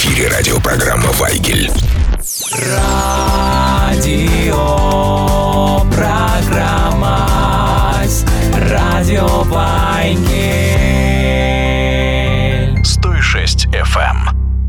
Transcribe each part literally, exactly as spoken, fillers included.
эфире радиопрограмма «Вайгель». Радио, программа «Радио Вайгель». сто шесть эф эм.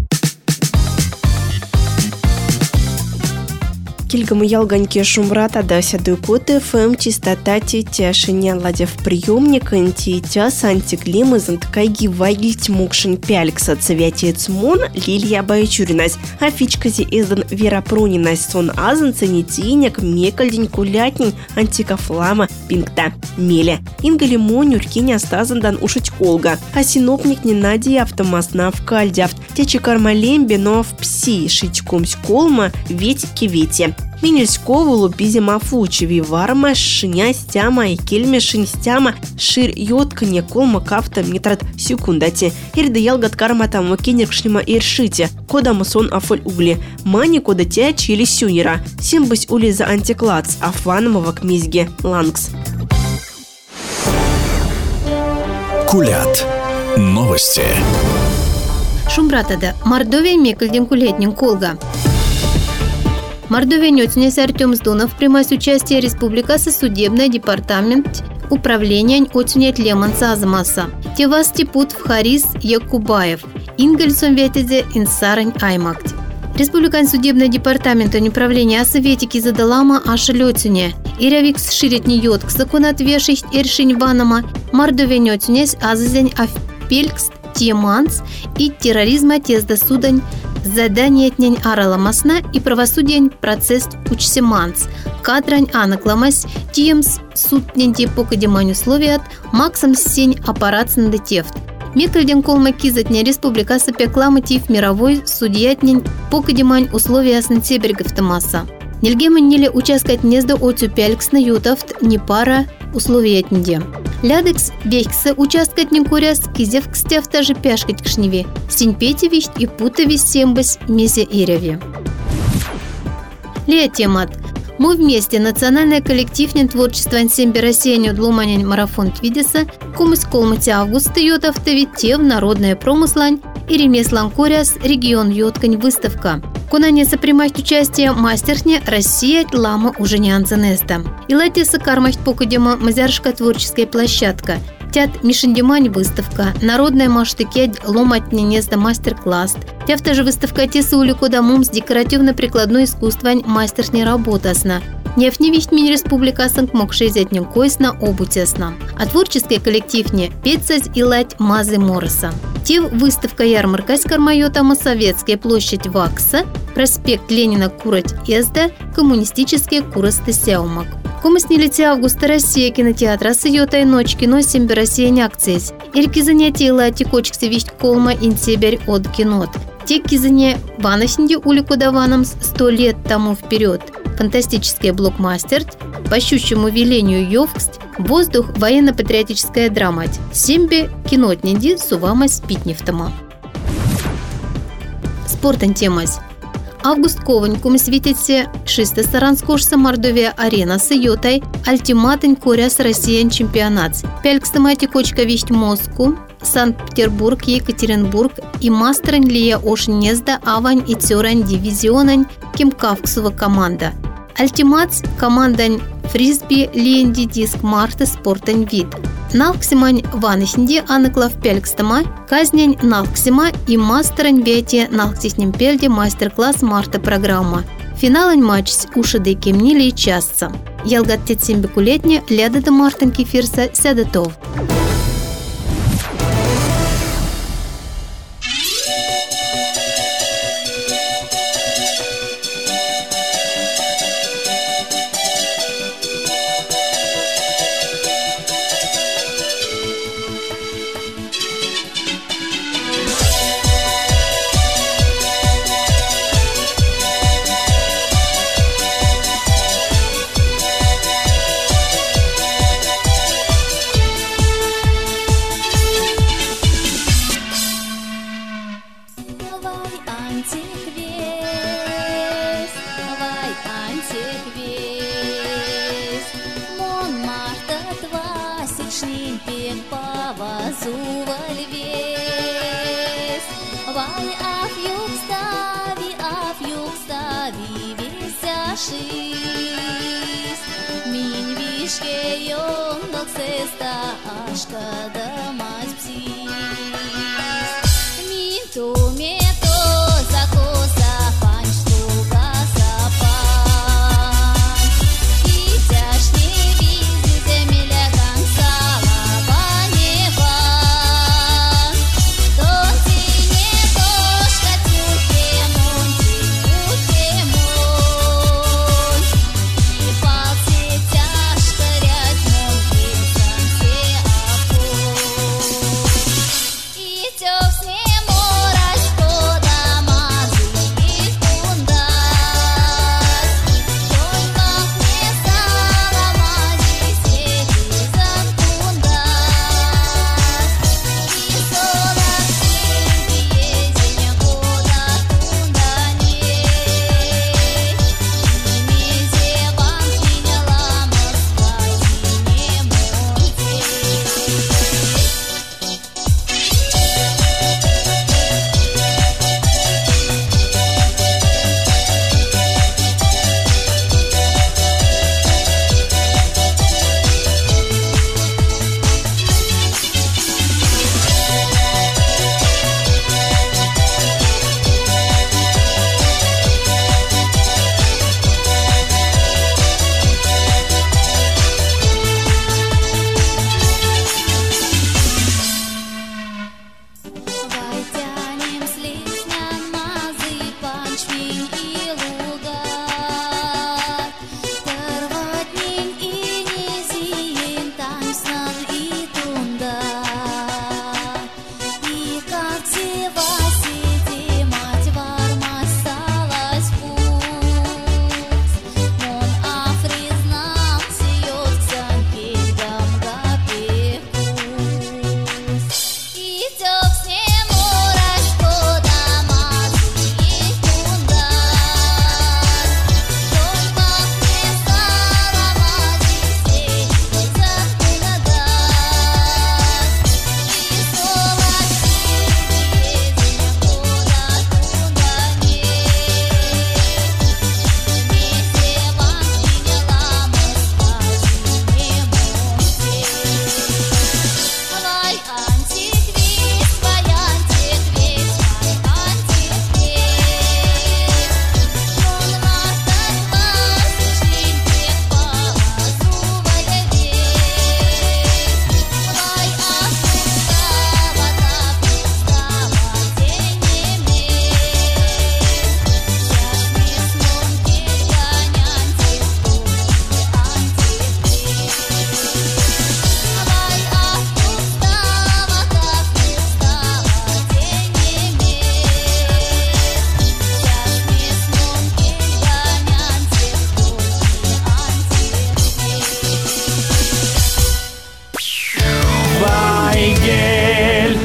Кильгаму ялганьки шумрата дася дукут эф эм частота тетяшиня ладев приемник антитяс антиклимы зантыкайги Вайгель тьмукшин пялькса цветец мун Лилия Байчуринась афичкази издан Вера Прунинась сон азан ценитиняк мекальдень кулятнень антикафлама пинкта меле ингали монь уркиня стазандан ушить колга а синопник не нади автомасна в кальдяфт течи кармалембе но в пси шичкомсь колма ветики вети Минельскову лупизи мафучеви варма шиня стяма и кельме шинстяма шир йотканье колма кафта метрат секундати ирда ялгат карма там вакенер кшнима иршите кода масон афоль угли мани кода тя чили сюнера симбась ули за антиклац афанамова кмизги лангс. Кулят. Новости. Шумбратада Мордовия мекальден кулетнин колга. Мордовия нётнес Артем Сдунов примась участие Республикасы судебный департамент управления отнять Лемонса Азмаса. Тевас типут в Харис Якубаев. Ингельсон ветезе инсарань аймакт. Республикан судебный департамент управления Асоветики задалама аша лётюне. Ирявикс ширит не йотк законат вешить иршинь ванама. Мордовия нётнес азазень афпелькс теманс и терроризма тезда судань задание тнень арала масна и правосудие процесс пучсеманс. Кадрань анакламась тиемс суд ненти покадемань условият максом сень аппарат надетефт. Микроден колма кизатня республика сопекла мотив мировой судья тнень покадемань условия сантебергов тамаса. Нельгема ниле учаскать незда отю пялькс на ютафт не пара условия тнде. Лядекс вехкса участкать не куряс кизевкс тяфта же пяшкать кшневе. Синьпетевищ и путовись сембась месе иреве. Лея темат. Мы вместе национальное коллективное творчество ансембе Россия длуманень марафон твидеса кумыс колмати августа йотафта витев народная промыслань и ремеслан куряс регион йоткань выставка. Кунане сопримасть участие мастерсне Россия лама уже не анценеста. И латиса кармасть покадема мазяршка творческая площадка. Тят мишендемань выставка. Народная маштыкедь ломать ненезда мастер-класс. Тяфта же выставка теса уликода мумс декоративно-прикладное искусство мастерсне работасна. Нефть весть мини республика санк мокшей зятнем койсна обутесна. А творческий коллектив не пецать и лать мазы мороса. Тев выставка ярмарка с кармайотама Советская площадь Вакса, проспект Ленина Курать Эзда, коммунистические Курасты Сяумак. Комысни лети августа Россия кинотеатра с йотой ночь кино сембе Россия не акциясь. Ирки занятия лати кочксы весть колма инсеберь от кинот. Теки заня ваносинди улику даванам сто лет тому вперед. Фантастический блокмастер, по щущему велению Йовкст, воздух военно-патриотическая драма. Сембе кинотнеди сувама спитнефтама. Спортан темась. Август Кованькум светится шеста Саранскошса Мордовия арена с йотой альтиматень коряс Россиян чемпионат. Пялькстамати кочка весть Москву, Санкт-Петербург, Екатеринбург и мастерань лия ошнезда авань и цёрань дивизионань кемкавксова команда. Альтимац командань фрисби лиенди диск марта спортань вид. Налксимань ванышнди аныклав пялькстама, казнянь налксима и мастерань вети налксиснем пельде мастер-класс марта программа. Финалань матч с ушады кемнили и частца. Ялгат тетсембекулетне ляда мартан кефирса сядатов. Вай, ах, юг Min vişke yolnak sesta aşka da mazpsis. Min to me to zakosa pançtuga sapan. Идешь не види земля концала банева. То ты не дошка тюрке монти тюрке мон. И пальцы тяжко рять монти сансе апон. Идёт с ним морась кода мазы и кундас. Только не стала мази сети занкундас. И солок сильвие зеня года кунданей. И мезе вам приняла Москва зине монтей. Вайтянем слизнян мазы панчмин и лугар. Тарватнин и низиен танцнан и тунда. И как севасити мать варма сталась путь. Мон афризнам сиёт ксан пельгам гапекус. Идёт с ним морась кода мазы и кундас. Только не стала мази сети занкундас. И солок сильвие зеня года кунданей. Мезе вам приняла Москва зине монтей. Вай антиквиз, вай антиквиз, вай антиквиз. Он вартан вас жинтек полозувая весть. Вай ахустава да пустава день не месть. Сейчас не смон перегонянтик тут антиквиз. Вай ахустава да пустава день не месть. Сейчас не смон перегонянтик тут антиквиз. Вайгель.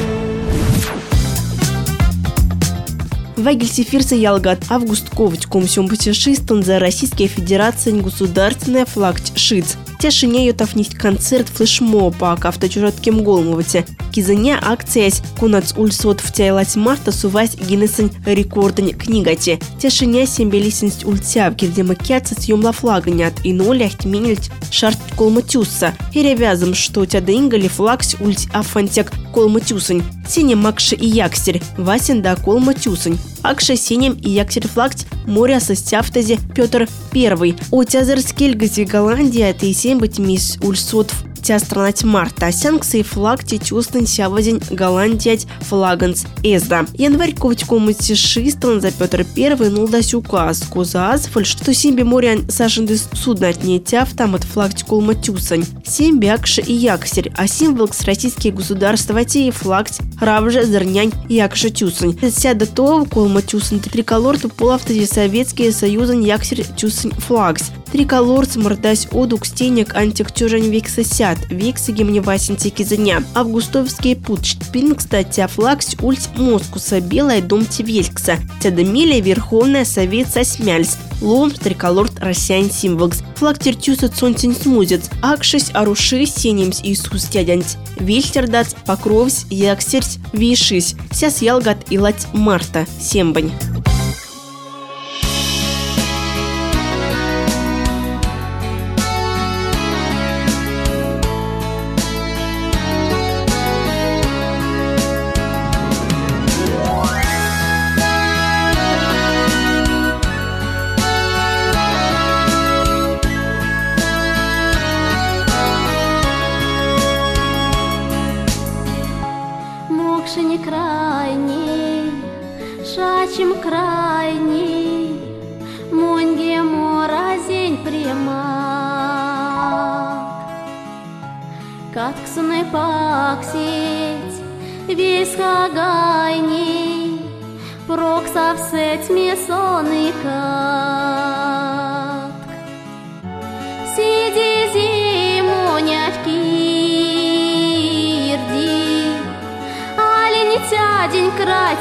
Вайгель Сефирса Ялгат Август Ковач Комсюм путешествен за Российская Федерация государственная флаг Шиц. Тяшиня ютав нить концерт флешмоба к авточуратким голмовате. Кизаня акция кунац ульсот втяйлась марта сувась гинесен рекордень книгати. Тяшиня сембелисенсть ультяв гильдемакятся съемла флаганят и нолях минильт шарт колматюса. И ревязом, что тя деингали флагс ульт афантяк колматюсань. Синя макша и яксерь, васен да колматюсань. Акша синим и яксерь флагс моря состявтази Петр Первый. О тязерскельгази Голландия ты семь быть мисс ульсот тя страна марта. Асянксы и флаг тетюстан сявазень Голландиять флаганс эзда. Январь ковать комати шистан за Петр Первый нулдась указ. Коза азфаль, что симби морян сашендыс судна от нетяв там от флаг колматюсань. Симби акша и яксерь, а символ с российские государства те флаг равже зернянь якша тюсань. Ся до того колматюсань триколор то полавтази Советские Союзан яксерь тюсань флагс. Триколор смордась одук стенек антиктюжань вексасят. Вексаги мне васентики за дня. Августовский путь. Пин, кстати, флагс ульт Москуса, белая дом Тивелькса. Тядамилия Верховная Совет Сосмяльс. Лом триколор россиян символс. Флаг тертюса цонтин смузец. Акшись аруши сенемс Иисус тядянц. Вельтердац покровсь яксерсь вишись. Сяс ялгат и лать марта. Сембань. Катксуны паксить, весь хагайни, проксав сеть месоны катк. Сиди зимуня в кирди, али не тядень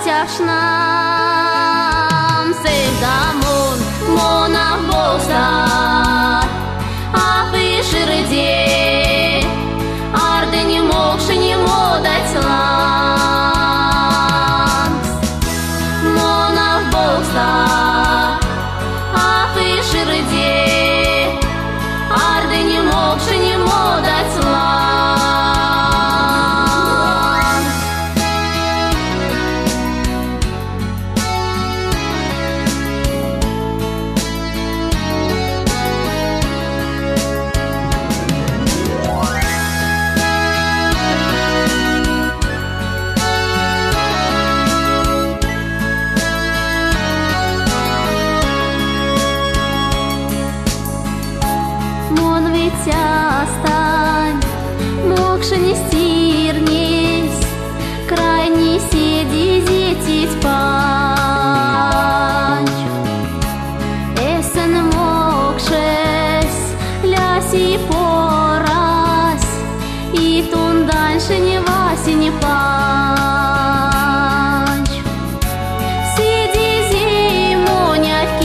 кратявшнам. Сейдамун, мона болса, а выширде, арды не могши не модать ланс. Мона болса, а выширде, арды не могши не модать ланс. Остань, мокша не стирнись, крайне седи зетить панч. Эсен мокшес, ляси пораз, и тун дальше не васи не панч. Сиди зимуня в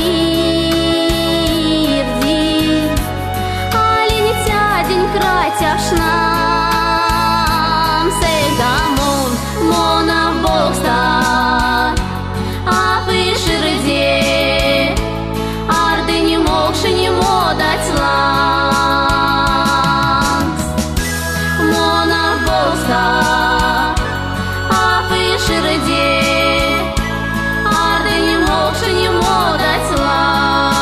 кирди, день кратявшнам. Сейдамун, мона болса, а выширде, арды не могши не модать ланс. Мона болса, а выширде, арды не могши не модать ланс.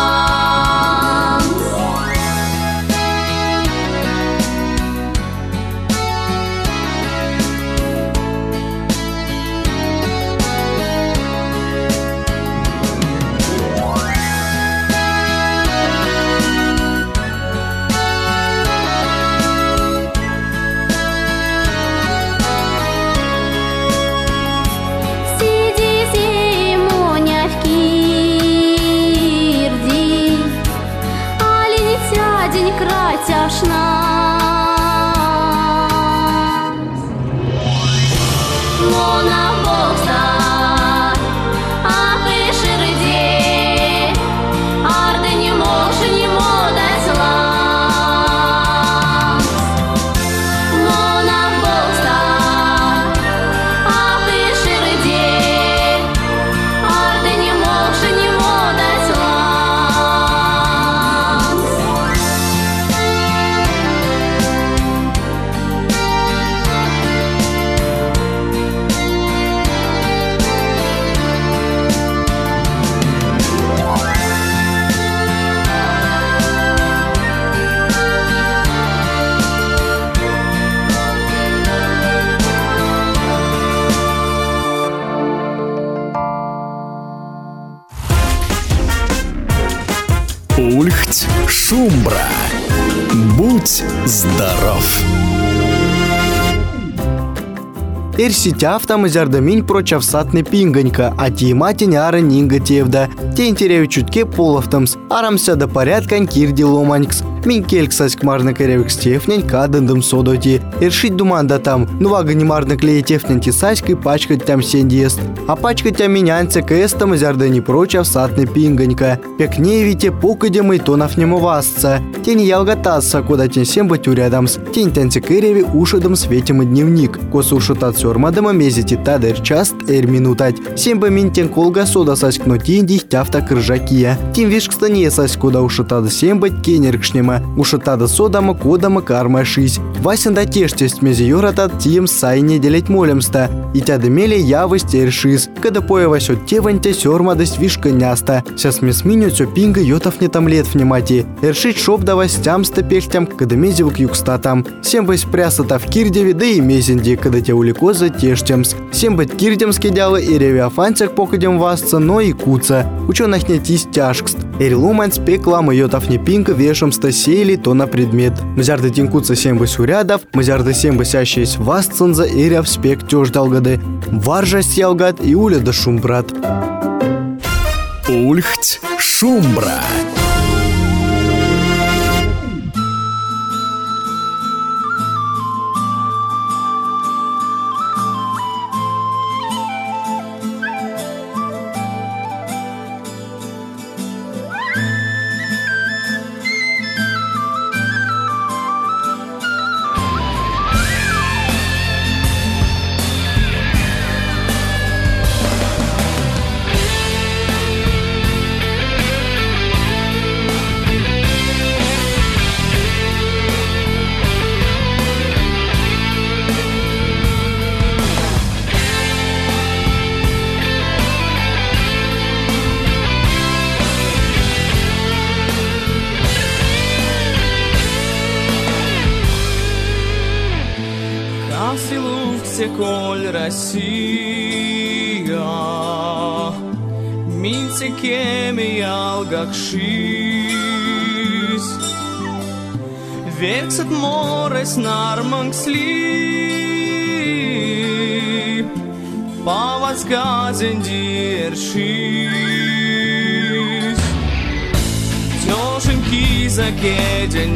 День кратявшнам. Мона болса, а выширде, арды не могши не модать ланс. Мона болса, а выширде, арды не могши не модать ланс. Ульхть Шумбра. Будь здоров. Эрситяв там изярдаминь прочавсатны пинганька, а тиематень ара нинга тевда. Те интерею чутке половтамс, арамся до порядкань кирди ломанькс. Минь кельксась кмарна керевик стефнень кадандам содоти. Эршить думанда там, нувага немарна клея тефнень тисаськой пачкать там сендиест. А пачкать там менянься кэстам изярдани прочавсатны пинганька. Пекневите покадем и тонов нему васца. Тень ялгатаса, куда тень семба тюрядамс. Тень танцы кереви ушадам светим и дневник. Кос ушатат сёрмадама мезити тадер част эр минутать. Семба минь тень колга сода саськно тинди тяфта крыжакия. Тим вишкстане саськ куда ушатада семба кенеркшнема. Ушатада содама кодама карма шись. Васенда тештесть мези юратат тим сайне делять молемста. И тяда мели явость эршис. Когда появась от теваньте сёрмадость вишканяста. Сяс месминю цё пинга йотов не там лет внимати. Эршить шоп давась тямста пельтям, когда мези вк юкстатам. Сем вась прясата в кирдеве, да и мезенди, когда те уликоза тештемс. Сем бать кирдем скидяла и ревиафанцах покадем васца, но и куца. Учёнах не тись тяжкст. Эрилумань спеклам йотов не пинга вешамста сели, то на предмет. Мзярда тинкутся семьбысь урядов, мзярда семьбысь ащесть вастцынза и рявспек тёж далгады. Варжасть ялгад и уля да шумбрат. Ульхть шумбра. Коль Россия, минце кеми алгакшис, вексат морес нармангсли, павазгазен диршис, тёшеньки закеден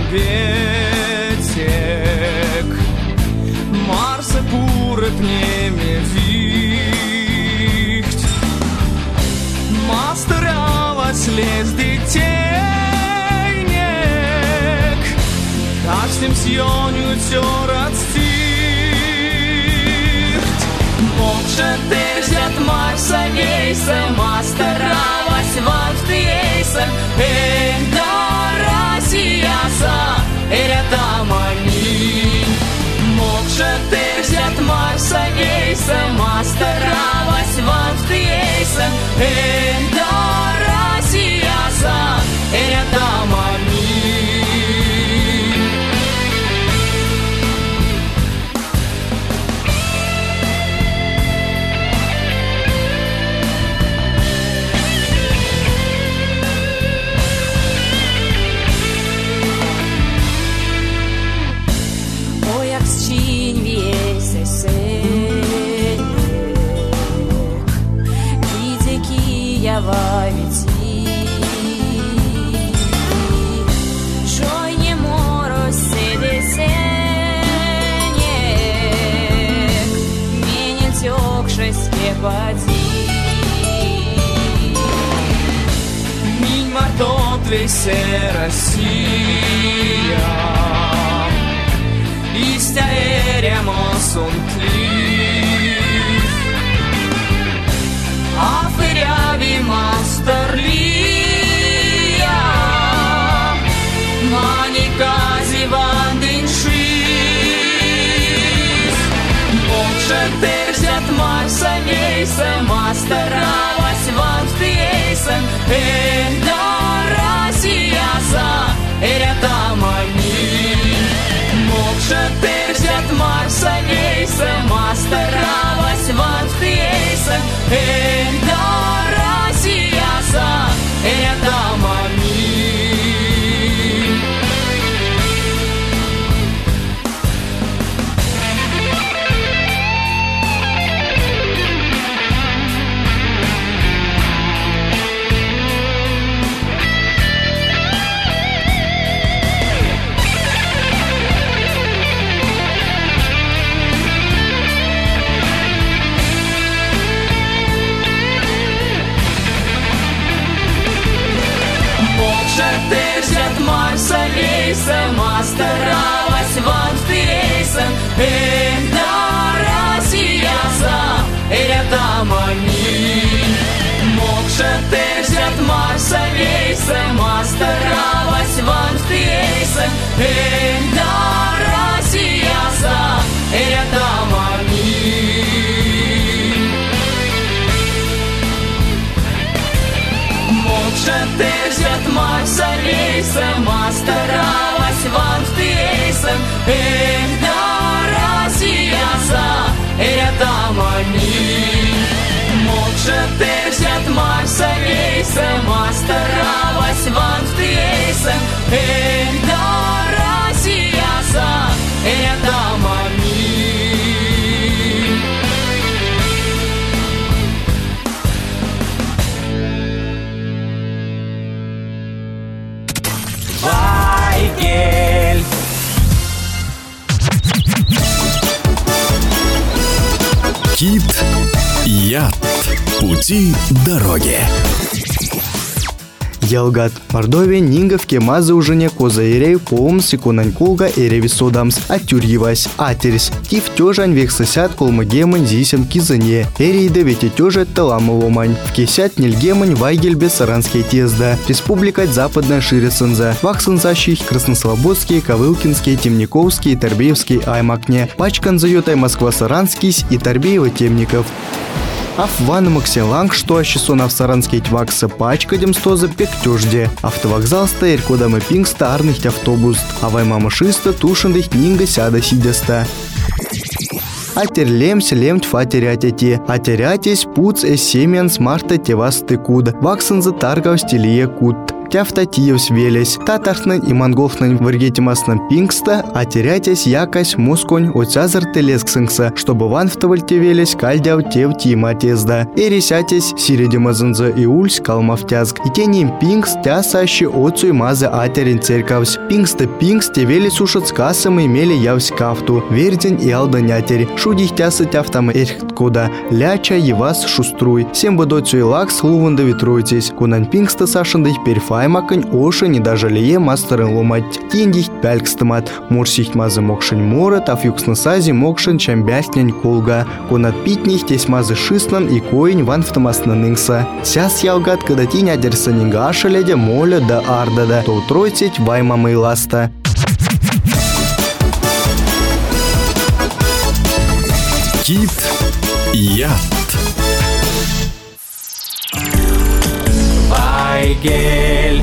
бетек, Марса пуры пнеме вихть, мастерава слез детейнек, каждым съёню тёрат стихть. Мокша терзят Марса гейса, мастерава сванфты ейса, эх да Россияса, эрята мани. Мокша терзят Марса гейса, мастерава сванфты ейса, эх да Россияса, эрята мани. Весе Россия, истя эрemos un cliff, аферяви мастерlia, манikazi vandin шиф, Бокша терзят Марса гейса, мастеравась ванфты ейсен, эх да Россияса, эрята мани. Мокша терзят Марса гейса, мастеравась ванфты ейсен, эх да Россияса, эрята мани. Кит-Ят. Пути дороги. Ялгат. Мордовия нингов кемазы уже не коза ирей поум секунань кулга эреви содамс. Атюрьевась. Атерс. Тив тёжань век сосят колмагемань зисем кизане. Эрейда вети тёжа таламовомань. В кесят нильгемань вайгельбе саранские тезда. Республика Западная Ширисанза. Вахсанзащих Краснослободские, Ковылкинские, Темниковские, Торбеевские аймакне. Пачкан заютай Москва-Саранский и Торбеева Темников. Афван Макселанг, что ощесона в саранский твакса пачка демстоза пектёжде. Автовокзал стоит кодам и пингста арных автобус. А вайма машиста тушендых нинга сяда сидеста. Атерлемс лемть фатерятяти. Атерятись пуц эсемен смарта тевасты куд. Ваксанза таргав стилие куд. Тяфтатиев свелись, татархнын и монголхнын варгетимасным пингста, а терятясь якась мусконь оцязар телесксыңса, чтобы ванфтоваль тевелись кальдяв тев тима тезда. Эрисятись сиредимазынза и ульс калмавтязг. И теним пингс тясащи отцу и мазы атерин церковс. Пингста пингс тевелись ушат скасом имели явсь кафту. Верден и алданятери. Шудих тяса тяфтам эрхткода. Ляча евас шуструй. Всем бодоцу и лакс луванда ветруйтесь. Кунан пингста сашандых перфа. Аймакань оша не даже лие мастерын ломать. Тиндих пялькстымат. Мурсих мазы мокшень мора, таф юкснасази мокшень чамбяснянь колга. Конат питних тесь мазы шиснан и коень ванфтамаснанынгса. Сяс ялгат, когда тинь адерсанинга ашалядя моля да ардада. То утройцеть ваймамы ласта. Кит-Ят. Вайгель.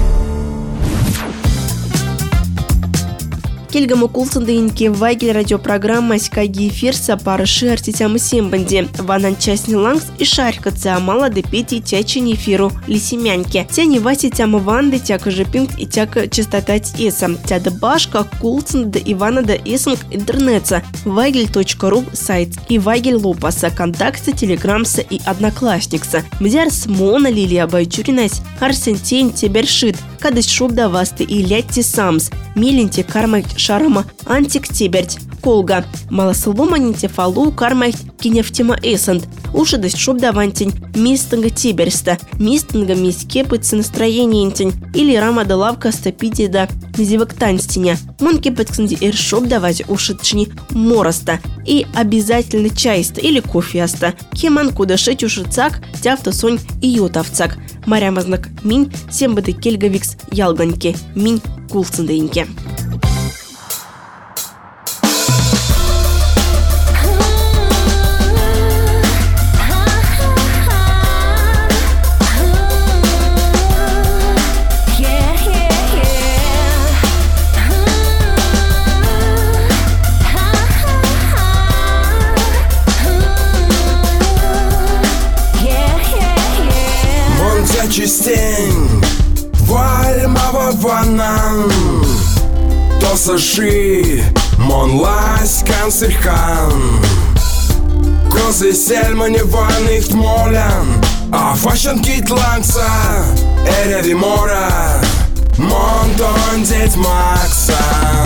Кельгаму кулсандынки вайгель радиопрограмма скаги эфир сапарыши артитямы сембанди. Ванан частни лангс и шарькаться амала де пети тячень эфиру лисимяньки. Тяни васи тямы ванды тяка же пинг и тяка частотать эсам. Тяда башка кулсанд да ивана да эсанг интернетса. вайгель точка ру сайт и вайгель лопаса контакты телеграмса и одноклассникса. Мдярс мона Лилия Байчуринась. Арсентень тебершит. Кадыш шубда васты и лятти самс. Миленти карма шарама антик теберть. Колга. Малосоломаните фалу карма кинефтема эсант. Ушадыш шубда вантень. Мистинга теберста. Мистинга мискепыться настроение интень. Или рама да лавка стопити да низивактанстиня. Монки подксанди эр шубда вази ушадшни мороста. И обязательно чайста или кофеаста. Кеман кудашить ушицак, тяфта сонь и ютавцак. Марямазнак минь, сембады кельгавикс ялганьки. Минь кулцындыньки. Частень вальмава ванан Тосаши монлась канцерхан Козы сельмане ванных молян А фашан китланца Эреви мора Монтон деть Макса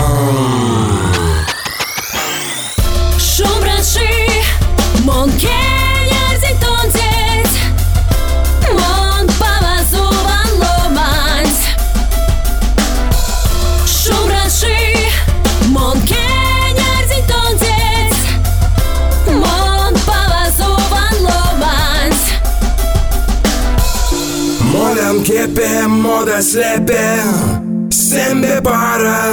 Шумбраши Монке ярзитон деть Мон павазуван ломанс Шумбраши Монке ярзитон деть Мон павазуван ломанс Молям кепе мода слепе Сембе пара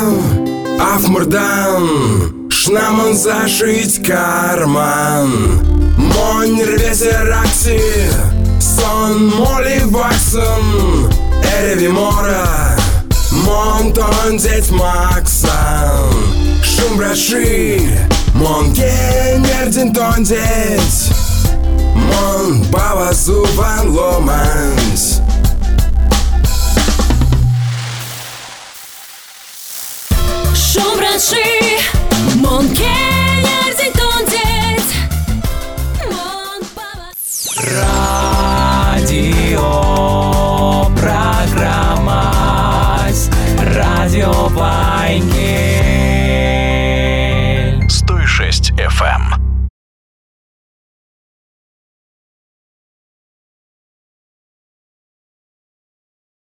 Афмурдан Шнаман зашить карман Монь рвезе ракси Сон моли ваксан Эреви мора Монтон деть Максан Шумбраши Мон генердин тон деть Мон бавазу ван ломанс Шумбраши Монке